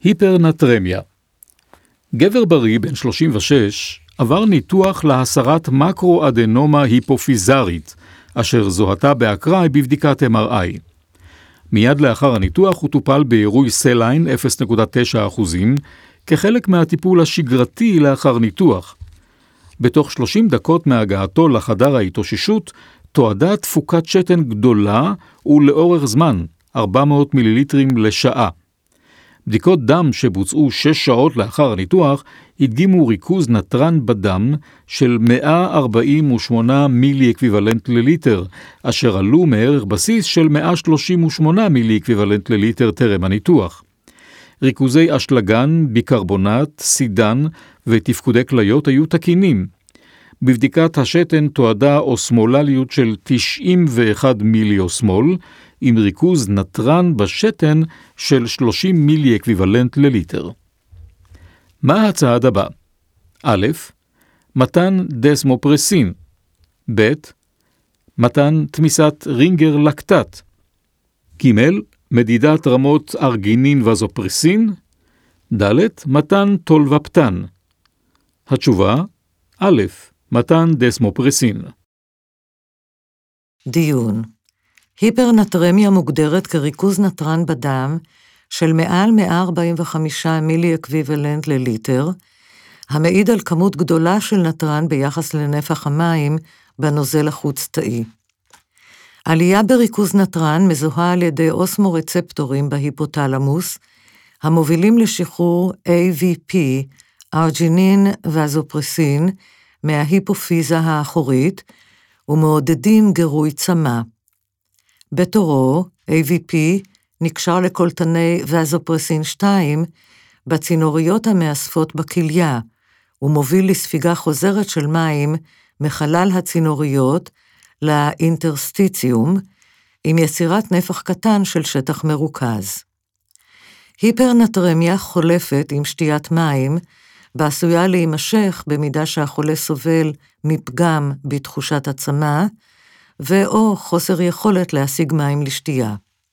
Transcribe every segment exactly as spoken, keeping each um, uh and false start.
היפרנטרמיה. גבר בריא בן שלושים ושש עבר ניתוח להסרת מקרו-אדנומה היפופיזרית, אשר זוהתה באקראי בבדיקת אם אר איי. מיד לאחר הניתוח הוא טופל בעירוי סליין אפס נקודה תשע אחוזים, כחלק מהטיפול השגרתי לאחר ניתוח. בתוך שלושים דקות מהגעתו לחדר ההתאוששות, תועדה תפוקת שתן גדולה ולאורך זמן, ארבע מאות מיליליטרים לשעה. בדיקות דם שבוצעו שש שעות לאחר הניתוח הדגימו ריכוז נטרן בדם של מאה ארבעים ושמונה מילי אקוויוולנט לליטר, אשר עלו מערך בסיס של מאה שלושים ושמונה מילי אקוויוולנט לליטר טרם הניתוח. ריכוזי אשלגן, ביקרבונט, סידן ותפקודי כליות היו תקינים. בבדיקת השתן תועדה אוסמולליות של תשעים ואחד מילי אוסמול, עם ריכוז נטרן בשתן של שלושים מילי אקוויוולנט לליטר. מה הצעד הבא? א', מתן דסמופרסין. ב', מתן תמיסת רינגר לקטט. ג', מדידת רמות ארגינין וזופרסין. ד', מתן טולבפטן. התשובה, א', מתן דסמופרסין. דיון. היפרנטרמיה מוגדרת כריכוז נטרן בדם של מעל מאה ארבעים וחמישה מילי אקוויוולנט לליטר, המעיד על כמות גדולה של נטרן ביחס לנפח המים בנוזל החוץ-תאי. עלייה בריכוז נטרן מזוהה על ידי אוסמורצפטורים בהיפותלמוס, המובילים לשחרור איי וי פי, ארג'ינין וזופרסין, מההיפופיזה האחורית, ומעודדים גירוי צמא. בתורו, איי וי פי נקשר לקולטני וזופרסין שתיים בצינוריות המאספות בכליה, ומוביל לספיגה חוזרת של מים מחלל הצינוריות לאינטרסטיציום, עם יצירת נפח קטן של שטח מרוכז. היפרנטרמיה חולפת עם שתיית מים, ועשויה להימשך במידה שהחולה סובל מפגם בתחושת הצמא, ואו חוסר יכולת להשיג מים לשתייה.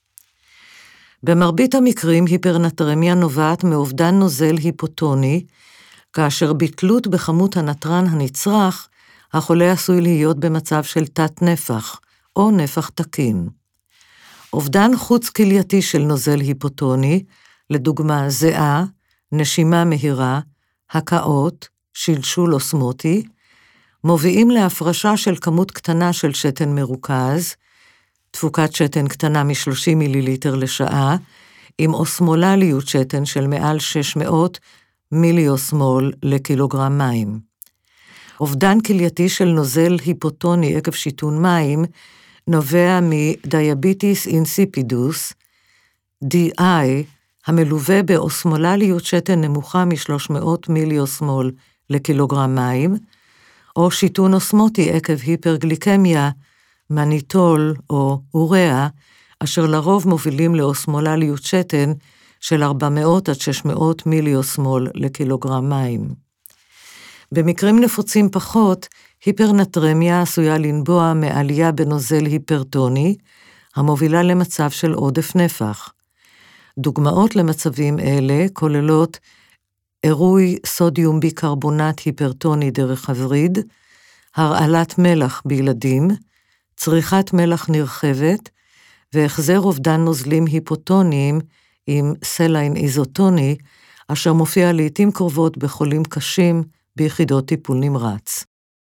במרבית המקרים היפרנטרמיה נובעת מאובדן נוזל היפוטוני, כאשר בתלות בכמות הנטרן הנצרך, החולה עשוי להיות במצב של תת נפח, או נפח תקין. אובדן חוץ כלייתי של נוזל היפוטוני, לדוגמה זיעה, נשימה מהירה, הקאות, שלשול אוסמוטי, מובילים להפרשה של כמות קטנה של שתן מרוכז, תפוקת שתן קטנה מ-שלושים מיליליטר לשעה, עם אוסמולליות שתן של מעל שש מאות מילי אוסמול לקילוגרם מים. אובדן כלייתי של נוזל היפוטוני עקב שיתון מים, נובע מדיאביטיס אינסיפידוס, די איי, המלווה באוסמולליות שתן נמוכה מ-שלוש מאות מילי אוסמול לקילוגרם מים, או שיתון אוסמוטי עקב היפרגליקמיה, מניטול או אוריה, אשר לרוב מובילים לאוסמולליות שתן של ארבע מאות עד שש מאות מילי אוסמול לקילוגרם מים. במקרים נפוצים פחות, היפרנטרמיה עשויה לנבוע מעלייה בנוזל היפרטוני, המובילה למצב של עודף נפח. דוגמאות למצבים אלה כוללות עירוי סודיום ביקרבונט היפרטוני דרך הווריד, הרעלת מלח בילדים, צריכת מלח נרחבת, והחזר אובדן נוזלים היפוטוניים עם סליין איזוטוני, אשר מופיע לעתים קרובות בחולים קשים ביחידות טיפול נמרץ.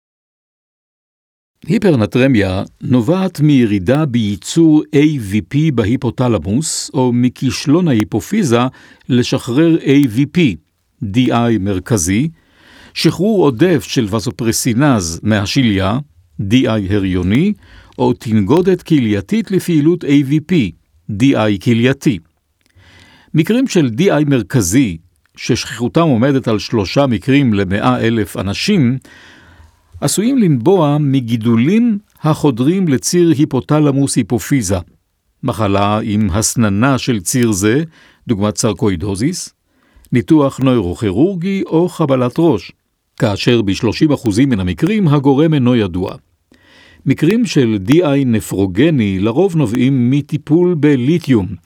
היפרנטרמיה נובעת מירידה בייצור איי וי פי בהיפותלמוס, או מכישלון ההיפופיזה לשחרר איי וי פי, די איי מרכזי, שחרור עודף של וזופרסינז מהשיליה, די איי הריוני, או תנגודת כלייתית לפעילות איי וי פי, די איי כלייתי. מקרים של די איי מרכזי, ששכיחותם עומדת על שלושה מקרים למאה אלף אנשים, עשויים לנבוע מגידולים החודרים לציר היפותלמוס היפופיזה, מחלה עם הסננה של ציר זה, דוגמת סרקואידוזיס, ניתוח נוירוכירורגי או חבלת ראש, כאשר ב-שלושים אחוז מן המקרים הגורם אינו ידוע. מקרים של די איי נפרוגני לרוב נובעים מטיפול בליתיום,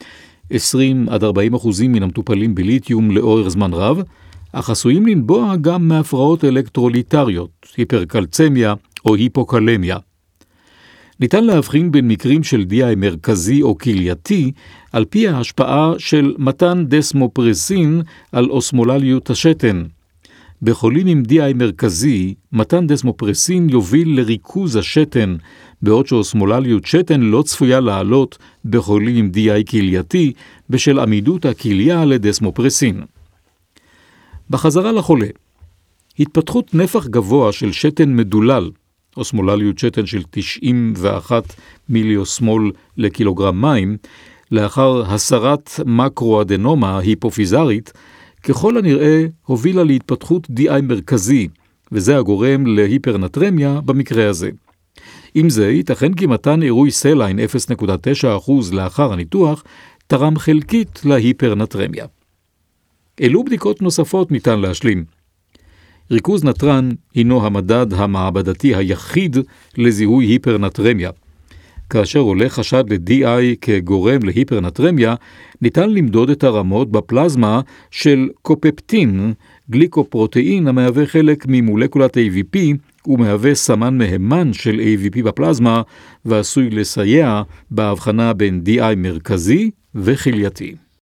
עשרים עד ארבעים אחוזים מן המטופלים בליתיום לאורך זמן רב, אך עשויים לנבוע גם מהפרעות אלקטרוליטריות, היפרקלצמיה או היפוקלמיה. ניתן להבחין בין מקרים של די-איי מרכזי או כלייתי על פי ההשפעה של מתן דסמופרסין על אוסמולליות השתן. בחולים עם די-איי מרכזי, מתן דסמופרסין יוביל לריכוז השתן, בעוד שאוסמולליות שתן לא צפויה לעלות בחולים עם די-איי כלייתי בשל עמידות הכליה לדסמופרסין. בחזרה לחולה, התפתחות נפח גבוה של שתן מדולל, אוסמולליות שתן של תשעים ואחת מיליוסמול לקילוגרם מים, לאחר הסרת מקרואדנומה היפופיזרית, ככל הנראה הובילה להתפתחות די-איי מרכזי, וזה הגורם להיפרנטרמיה במקרה הזה. עם זה, ייתכן כי מתן עירוי סליין אפס נקודה תשע אחוז לאחר הניתוח, תרם חלקית להיפרנטרמיה. אילו בדיקות נוספות ניתן להשלים. ריכוז נטרן הינו המדד המעבדתי היחיד לזיהוי היפרנטרמיה. כאשר עולה חשד ל-די-איי כגורם להיפרנטרמיה, ניתן למדוד את הרמות בפלזמה של קופפטין, גליקופרוטאין המהווה חלק ממולקולת איי וי פי, ומהווה סמן מהימן של איי וי פי בפלזמה, ועשוי לסייע בהבחנה בין די-איי מרכזי וכלייתי.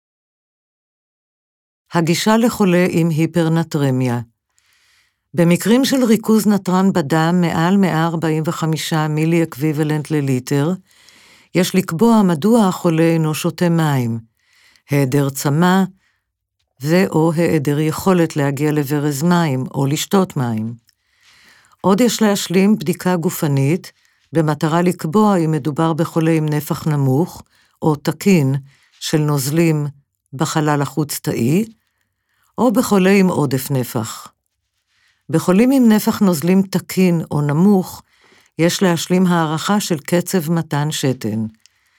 הגישה לחולה עם היפרנטרמיה. במקרים של ריכוז נטרן בדם מעל מאה ארבעים וחמישה מילי אקוויוולנט לליטר, יש לקבוע מדוע החולה אינו שותה מים, היעדר צמא ו/או היעדר יכולת להגיע לברז מים או לשתות מים. עוד יש להשלים בדיקה גופנית במטרה לקבוע אם מדובר בחולה עם נפח נמוך או תקין של נוזלים בחלל החוץ-תאי, או בחולה עם עודף נפח. בחולים עם נפח נוזלים תקין או נמוך, יש להשלים הערכה של קצב מתן שתן.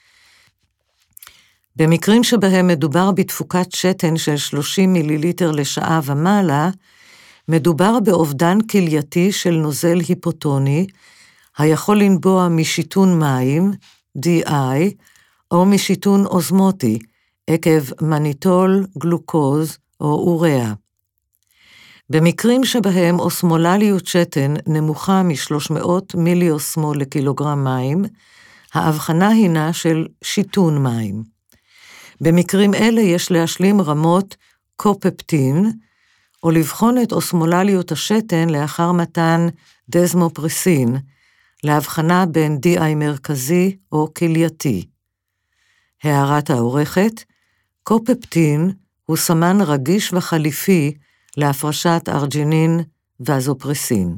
במקרים שבהם מדובר בתפוקת שתן של שלושים מיליליטר לשעה ומעלה, מדובר באובדן כלייתי של נוזל היפוטוני, היכול לנבוע משיתון מים, די-איי, או משיתון אוזמוטי, עקב מניטול, גלוקוז או אוריה. במקרים שבהם אוסמולליות שתן נמוכה מ-שלוש מאות מיליוסמול לקילוגרם מים, ההבחנה הינה של שיתון מים. במקרים אלה יש להשלים רמות קופפטין, או לבחון את אוסמולליות השתן לאחר מתן דסמופרסין, להבחנה בין די-איי מרכזי או כלייתי. הערת העורכת, קופפטין הוא סמן רגיש וחליפי להפרשת ארג'ינין ואזופרסין.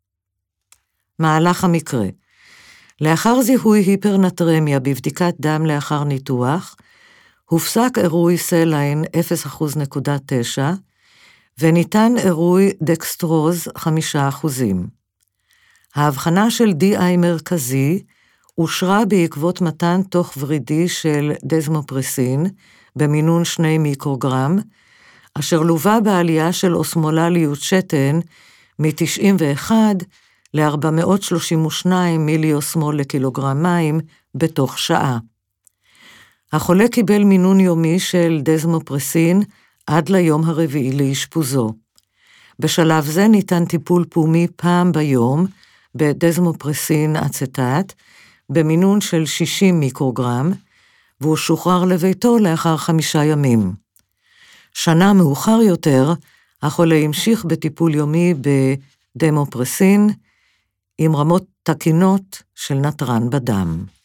מהלך המקרה. לאחר זיהוי היפרנטרמיה בבדיקת דם לאחר ניתוח, הופסק עירוי סליין אפס נקודה תשע, וניתן עירוי דקסטרוז חמישה אחוזים. ההבחנה של די-איי מרכזי אושרה בעקבות מתן תוך ורידי של דסמופרסין במינון שני מיקרוגרם, אשר לובה בעלייה של אוסמולליות שתן מ-תשעים ואחת ל-ארבע מאות שלושים ושתיים מיליוסמול לקילוגרם מים בתוך שעה. החולה קיבל מינון יומי של דסמופרסין עד ליום הרביעי לאשפוזו. בשלב זה ניתן טיפול פומי פעם ביום בדסמופרסין אצטט, במינון של שישים מיקרוגרם, והוא שוחרר לביתו לאחר חמישה ימים. שנה מאוחר יותר, החולה המשיך בטיפול יומי בדמופרסין, עם רמות תקינות של נטרן בדם.